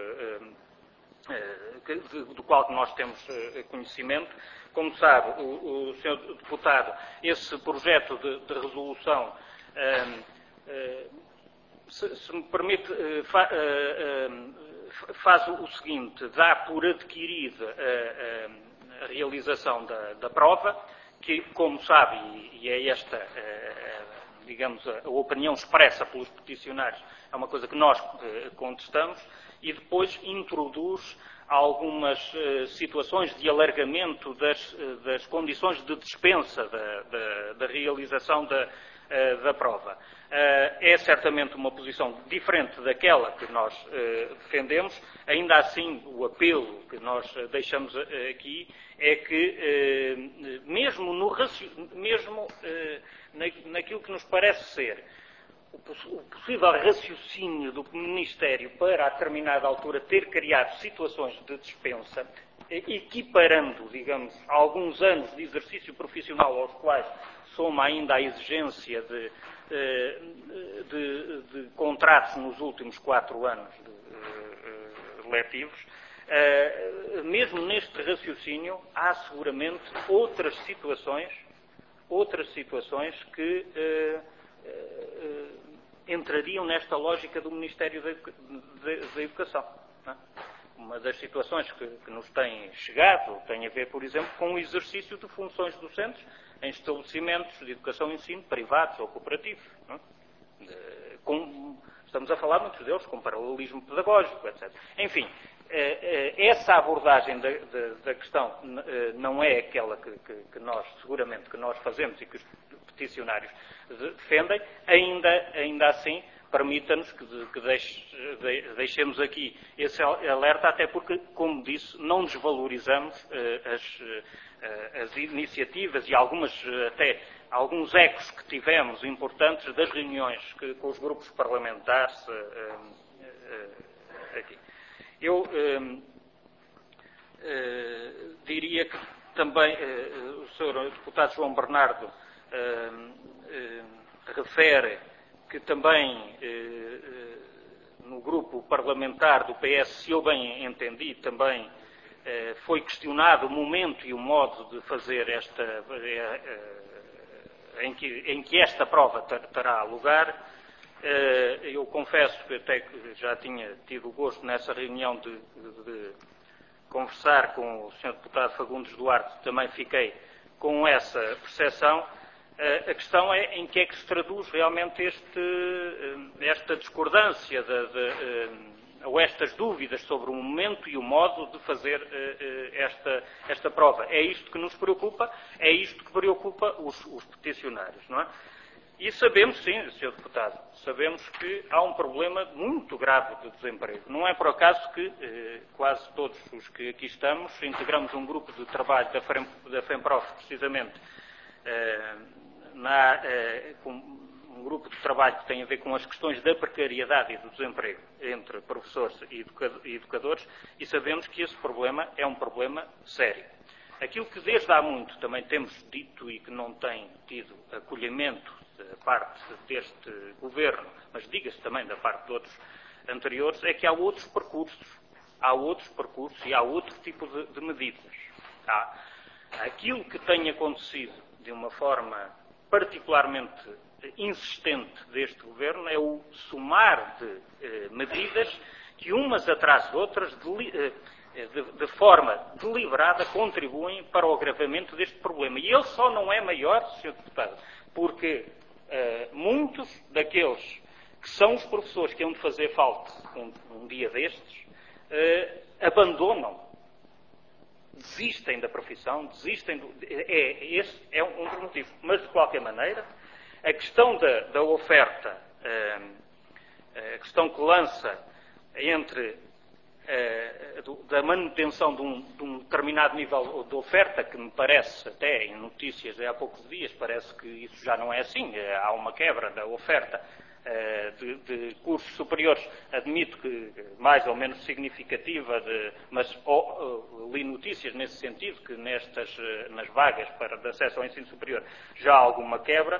do qual nós temos conhecimento. Como sabe, o Sr. Deputado, esse projeto de resolução, se me permite, faz o seguinte: dá por adquirida a realização da prova, que, como sabe, e é esta, digamos, a opinião expressa pelos peticionários, é uma coisa que nós contestamos, e depois introduz algumas situações de alargamento das condições de dispensa da realização da prova. É certamente uma posição diferente daquela que nós defendemos. Ainda assim, o apelo que nós deixamos aqui é que, mesmo naquilo que nos parece ser o possível raciocínio do Ministério para, a determinada altura, ter criado situações de dispensa, equiparando, digamos, alguns anos de exercício profissional aos quais soma ainda a exigência de contratos nos últimos 4 anos letivos, mesmo neste raciocínio há seguramente outras situações outras situações que entrariam nesta lógica do Ministério da Educação. Não é? Uma das situações que nos tem chegado tem a ver, por exemplo, com o exercício de funções docentes em estabelecimentos de educação e ensino privados ou cooperativos. Não é? Estamos a falar, muitos deles, com paralelismo pedagógico, etc. Enfim, essa abordagem da questão não é aquela que nós, seguramente, que nós fazemos e que os peticionários defendem. Ainda assim, permita-nos que deixemos aqui esse alerta, até porque, como disse, não desvalorizamos as iniciativas e alguns ecos que tivemos importantes das reuniões com os grupos parlamentares aqui. Eu diria que também o Sr. Deputado João Bernardo refere que também no grupo parlamentar do PS, se eu bem entendi, também foi questionado o momento e o modo de fazer em que esta prova terá lugar. Eu confesso que até que já tinha tido o gosto nessa reunião de conversar com o Sr. Deputado Fagundes Duarte, também fiquei com essa percepção. A questão é em que é que se traduz realmente esta discordância ou estas dúvidas sobre o momento e o modo de fazer esta prova. É isto que nos preocupa, é isto que preocupa os peticionários, não é? E sabemos, sim, Sr. Deputado, sabemos que há um problema muito grave de desemprego. Não é por acaso que quase todos os que aqui estamos integramos um grupo de trabalho da FEMPROF, precisamente, um grupo de trabalho que tem a ver com as questões da precariedade e do desemprego entre professores e educadores, e sabemos que esse problema é um problema sério. Aquilo que desde há muito também temos dito e que não tem tido acolhimento da parte deste governo, mas diga-se também da parte de outros anteriores, é que há outros percursos e há outro tipo de medidas. Aquilo que tem acontecido de uma forma particularmente insistente deste governo é o somar de medidas que umas atrás de outras de forma deliberada contribuem para o agravamento deste problema. E ele só não é maior, Sr. Deputado, porque muitos daqueles que são os professores que hão de fazer falta um dia destes, abandonam, desistem da profissão, esse é um dos motivos. Mas, de qualquer maneira, a questão da oferta, a questão que lança da manutenção de um determinado nível de oferta, que me parece, até em notícias há poucos dias, parece que isso já não é assim, há uma quebra da oferta de cursos superiores, admito que mais ou menos significativa, mas li notícias nesse sentido, que nas vagas de acesso ao ensino superior já há alguma quebra,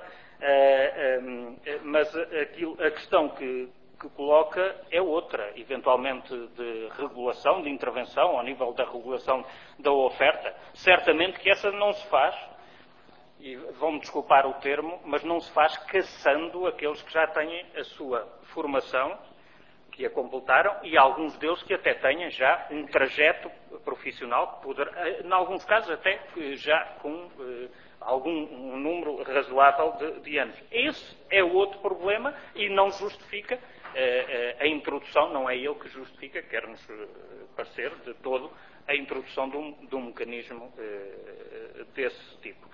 mas a questão que coloca é outra, eventualmente de regulação, de intervenção ao nível da regulação da oferta. Certamente que essa não se faz, e vão-me desculpar o termo, mas não se faz caçando aqueles que já têm a sua formação, que a completaram, e alguns deles que até tenham já um trajeto profissional, em alguns casos até já com um número razoável de anos. Esse é o outro problema e não justifica a introdução, não é ele que justifica, quer-nos parecer de todo, a introdução de um mecanismo desse tipo.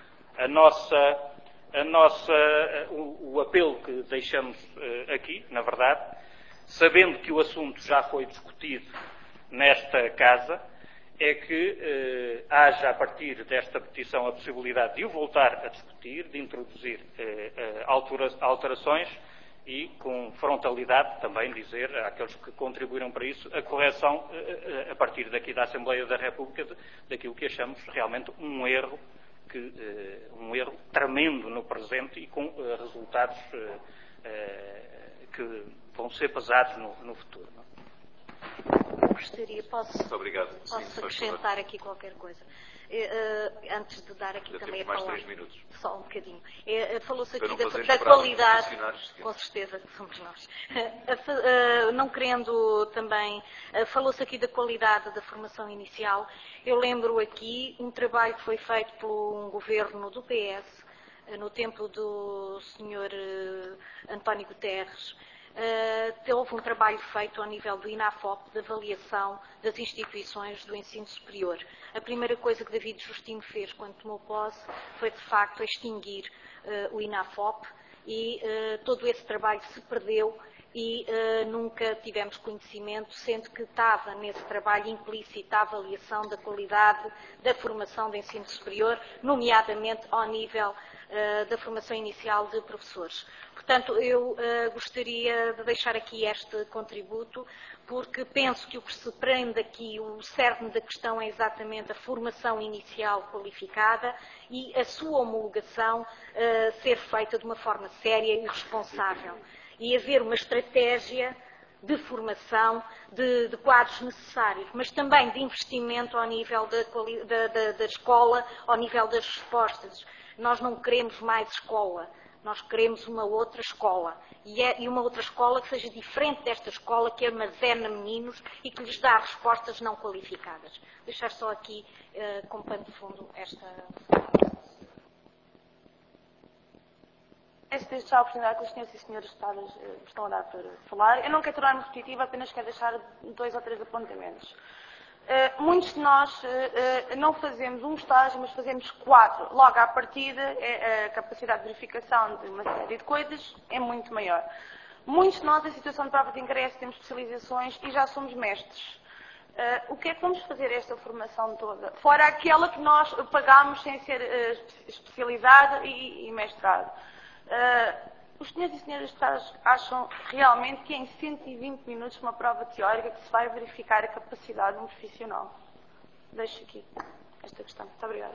O apelo que deixamos aqui, na verdade, sabendo que o assunto já foi discutido nesta Casa, é que haja, a partir desta petição, a possibilidade de o voltar a discutir, de introduzir alterações e, com frontalidade, também dizer àqueles que contribuíram para isso a correção, a partir daqui da Assembleia da República, daquilo que achamos realmente um erro tremendo no presente e com resultados que vão ser pesados no futuro. Não? gostaria, posso acrescentar aqui qualquer coisa? Antes de dar aqui também a mais palavra. 3 minutos. Só um bocadinho. Falou-se aqui Para da qualidade. Com certeza que somos nós. Não querendo também. Falou-se aqui da qualidade da formação inicial. Eu lembro aqui um trabalho que foi feito por um governo do PS, no tempo do Sr. António Guterres. Houve um trabalho feito ao nível do INAFOP de avaliação das instituições do ensino superior. A primeira coisa que David Justino fez quando tomou posse foi, de facto, extinguir o INAFOP e todo esse trabalho se perdeu e nunca tivemos conhecimento, sendo que estava nesse trabalho implícita a avaliação da qualidade da formação de ensino superior, nomeadamente ao nível da formação inicial de professores. Portanto, eu gostaria de deixar aqui este contributo, porque penso que o que se prende aqui, o cerne da questão é exatamente a formação inicial qualificada e a sua homologação ser feita de uma forma séria e responsável. E haver uma estratégia de formação de quadros necessários, mas também de investimento ao nível da escola, ao nível das respostas. Nós não queremos mais escola, nós queremos uma outra escola. E uma outra escola que seja diferente desta escola, que armazena meninos e que lhes dá respostas não qualificadas. Deixar só aqui, como pano de fundo, esta... Desde já a oportunidade que os senhores e senhoras deputadas me estão a dar para falar. Eu não quero tornar-me repetitiva, apenas quero deixar 2 ou 3 apontamentos. Muitos de nós não fazemos um estágio, mas fazemos 4. Logo, à partida, a capacidade de verificação de uma série de coisas é muito maior. Muitos de nós, em situação de prova de ingresso, temos especializações e já somos mestres. O que é que vamos fazer esta formação toda? Fora aquela que nós pagámos sem ser especializada e mestrado. Os senhores e senhoras deputadas acham realmente que em 120 minutos uma prova teórica que se vai verificar a capacidade de um profissional? Deixo aqui esta questão. Muito obrigada.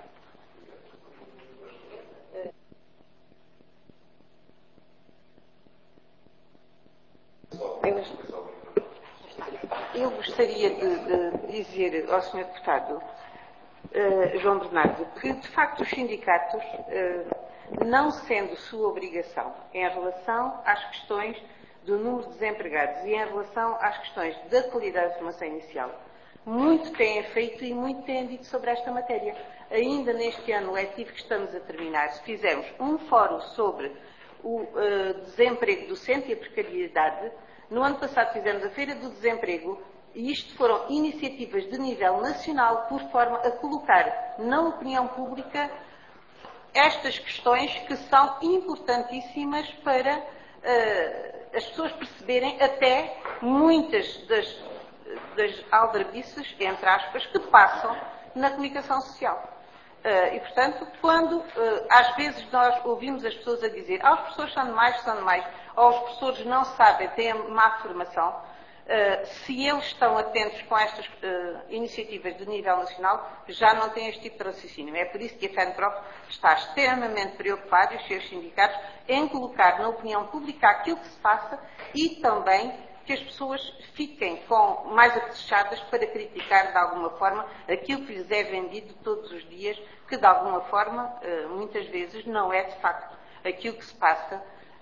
Eu gostaria de dizer ao Sr. Deputado João Bernardo que, de facto, os sindicatos, não sendo sua obrigação em relação às questões do número de desempregados e em relação às questões da qualidade de formação inicial, muito têm feito e muito têm dito sobre esta matéria. Ainda neste ano letivo que estamos a terminar, fizemos um fórum sobre o desemprego docente e a precariedade. No ano passado fizemos a Feira do Desemprego e isto foram iniciativas de nível nacional por forma a colocar na opinião pública estas questões que são importantíssimas para as pessoas perceberem até muitas das aldrabices, entre aspas, que passam na comunicação social. E, portanto, quando às vezes nós ouvimos as pessoas a dizer os professores são demais, ou os professores não sabem, têm má formação, se eles estão atentos com estas iniciativas de nível nacional, já não têm este tipo de raciocínio. É por isso que a FENPROF está extremamente preocupada, e os seus sindicatos, em colocar na opinião pública aquilo que se passa e também que as pessoas fiquem mais apetrechadas para criticar de alguma forma aquilo que lhes é vendido todos os dias, que de alguma forma, muitas vezes, não é de facto aquilo que se passa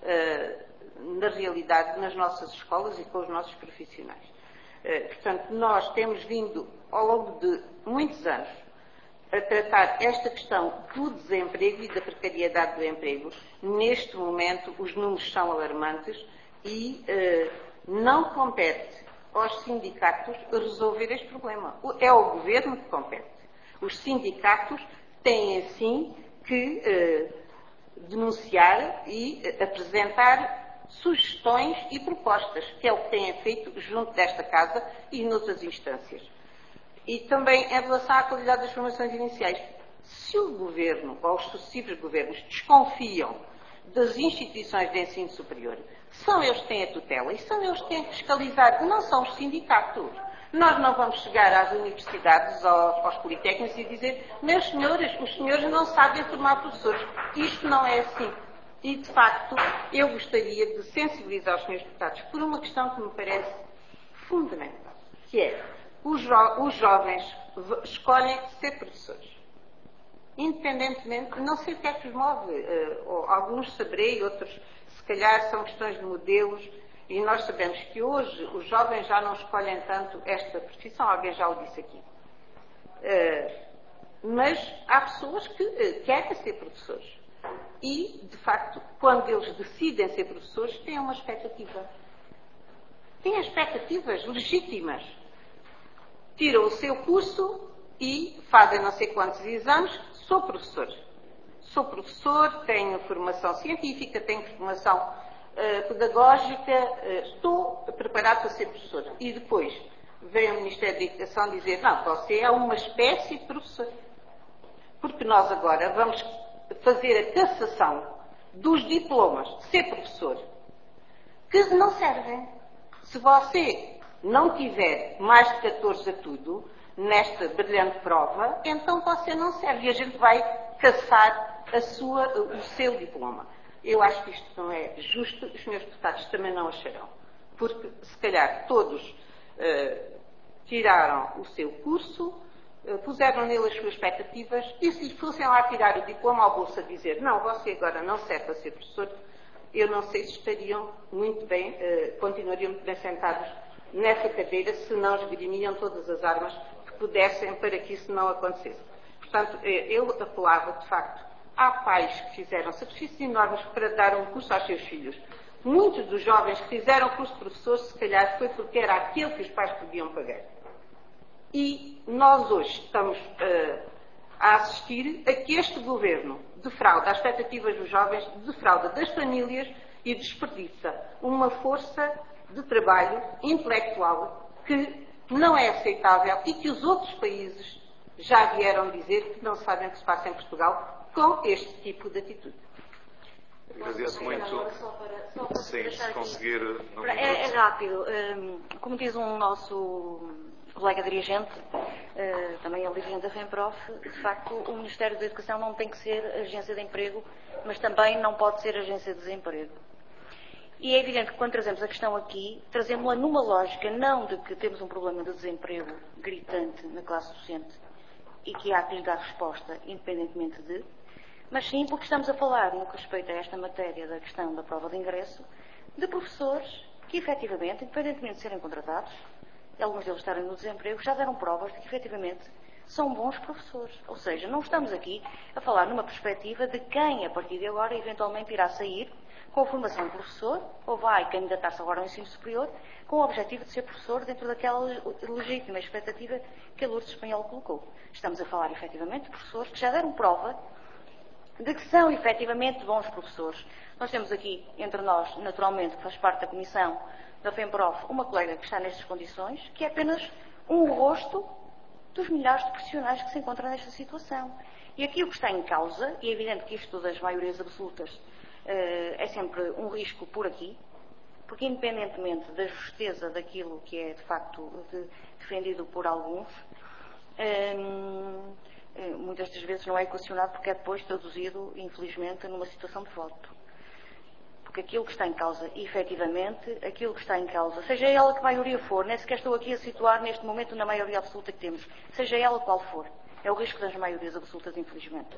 na realidade nas nossas escolas e com os nossos profissionais. Portanto, nós temos vindo ao longo de muitos anos a tratar esta questão do desemprego e da precariedade do emprego. Neste momento, os números são alarmantes e não compete aos sindicatos resolver este problema. É o governo que compete. Os sindicatos têm, sim, que denunciar e apresentar sugestões e propostas, que é o que têm feito junto desta Casa e noutras instâncias. E também em relação à qualidade das formações iniciais. Se o Governo, ou os sucessivos governos, desconfiam das instituições de ensino superior, são eles que têm a tutela e são eles que têm que fiscalizar, não são os sindicatos. Nós não vamos chegar às universidades, aos politécnicos e dizer, meus senhores, os senhores não sabem formar professores. Isto não é assim. E, de facto, eu gostaria de sensibilizar os senhores deputados por uma questão que me parece fundamental, que é, os jovens escolhem ser professores. Independentemente, não sei o que é que os move. Alguns saberei, outros se calhar são questões de modelos, e nós sabemos que hoje os jovens já não escolhem tanto esta profissão, alguém já o disse aqui. Mas há pessoas que querem ser professores. E, de facto, quando eles decidem ser professores, têm uma expectativa. Têm expectativas legítimas. Tiram o seu curso e fazem não sei quantos exames. Sou professor. Sou professor, tenho formação científica, tenho formação pedagógica, estou preparado para ser professor. E depois vem o Ministério da Educação dizer, não, você é uma espécie de professor. Porque nós agora vamos fazer a cassação dos diplomas de ser professor, que não servem. Se você não tiver mais de 14 a tudo, nesta brilhante prova, então você não serve. E a gente vai caçar o seu diploma. Eu acho que isto não é justo, os senhores deputados também não acharão. Porque, se calhar, todos tiraram o seu curso, puseram nele as suas expectativas, e se fossem lá tirar o diploma ao bolso a dizer, não, você agora não serve para ser professor, eu não sei se estariam muito bem, continuariam muito bem sentados nessa cadeira, se não esgrimiriam todas as armas que pudessem para que isso não acontecesse. Portanto, eu apelava, de facto, há pais que fizeram sacrifícios enormes para dar um curso aos seus filhos. Muitos dos jovens que fizeram curso de professores, se calhar, foi porque era aquele que os pais podiam pagar. E nós hoje estamos a assistir a que este governo defrauda as expectativas dos jovens, defrauda das famílias e desperdiça uma força de trabalho intelectual que não é aceitável e que os outros países já vieram dizer que não sabem o que se passa em Portugal com este tipo de atitude. Agradeço muito. Sim, se conseguir. É rápido. Como diz um nosso colega dirigente, também é o dirigente da FEMPROF, de facto o Ministério da Educação não tem que ser agência de emprego, mas também não pode ser agência de desemprego. E é evidente que quando trazemos a questão aqui, trazemos-la numa lógica não de que temos um problema de desemprego gritante na classe docente e que há que lhe dar resposta independentemente de, mas sim porque estamos a falar, no que respeita a esta matéria da questão da prova de ingresso, de professores que efetivamente, independentemente de serem contratados, e alguns deles estarem no desemprego, já deram provas de que efetivamente são bons professores. Ou seja, não estamos aqui a falar numa perspectiva de quem, a partir de agora, eventualmente irá sair com a formação de professor, ou vai candidatar-se agora ao ensino superior, com o objetivo de ser professor dentro daquela legítima expectativa que a Lourdes Espanhol colocou. Estamos a falar, efetivamente, de professores que já deram prova de que são, efetivamente, bons professores. Nós temos aqui, entre nós, naturalmente, que faz parte da comissão da FEMPROF, uma colega que está nestas condições, que é apenas um rosto dos milhares de profissionais que se encontram nesta situação. E aqui o que está em causa, e é evidente que isto das maiorias absolutas é sempre um risco por aqui, porque independentemente da justeza daquilo que é de facto defendido por alguns, muitas das vezes não é equacionado porque é depois traduzido, infelizmente, numa situação de voto. Porque aquilo que está em causa, efetivamente, aquilo que está em causa, seja ela que maioria for, nem sequer estou aqui a situar neste momento na maioria absoluta que temos, seja ela qual for, é o risco das maiorias absolutas, infelizmente.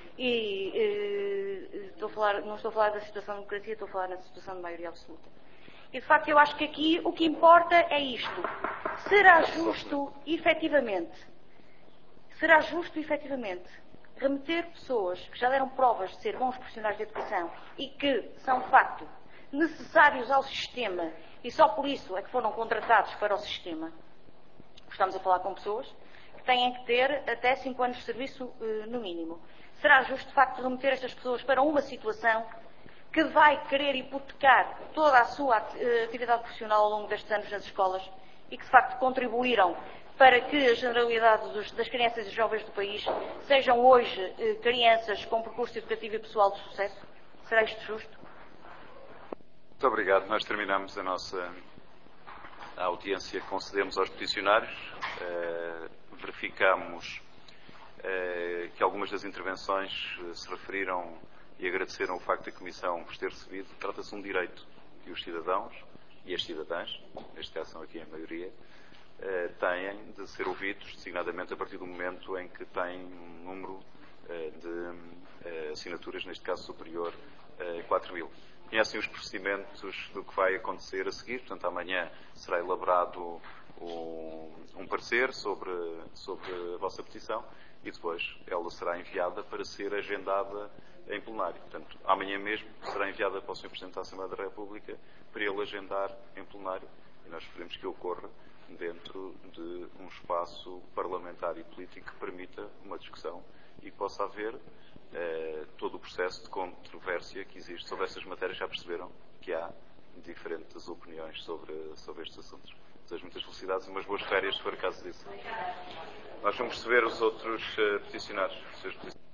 E não estou a falar da situação de democracia, estou a falar na situação de maioria absoluta. E, de facto, eu acho que aqui o que importa é isto. Será justo, efetivamente, remeter pessoas que já deram provas de ser bons profissionais de educação e que são, de facto, necessários ao sistema e só por isso é que foram contratados para o sistema? Estamos a falar com pessoas que têm que ter até 5 anos de serviço no mínimo. Será justo, de facto, remeter estas pessoas para uma situação que vai querer hipotecar toda a sua atividade profissional ao longo destes anos nas escolas e que, de facto, contribuíram para que a generalidade das crianças e jovens do país sejam hoje crianças com percurso educativo e pessoal de sucesso? Será isto justo? Muito obrigado. Nós terminamos a nossa audiência que concedemos aos peticionários. Verificamos que algumas das intervenções se referiram e agradeceram o facto da Comissão vos ter recebido. Trata-se de um direito que os cidadãos e as cidadãs, neste caso são aqui a maioria, têm de ser ouvidos, designadamente a partir do momento em que têm um número de assinaturas, neste caso superior a 4.000. Conhecem os procedimentos do que vai acontecer a seguir, portanto amanhã será elaborado um parecer sobre a vossa petição e depois ela será enviada para ser agendada em plenário. Portanto, amanhã mesmo será enviada para o Sr. Presidente da Assembleia da República para ele agendar em plenário e nós esperemos que ocorra dentro de um espaço parlamentar e político que permita uma discussão e que possa haver todo o processo de controvérsia que existe sobre essas matérias. Já perceberam que há diferentes opiniões sobre estes assuntos. Desejo muitas felicidades e umas boas férias, se for caso disso. Nós vamos receber os outros peticionários.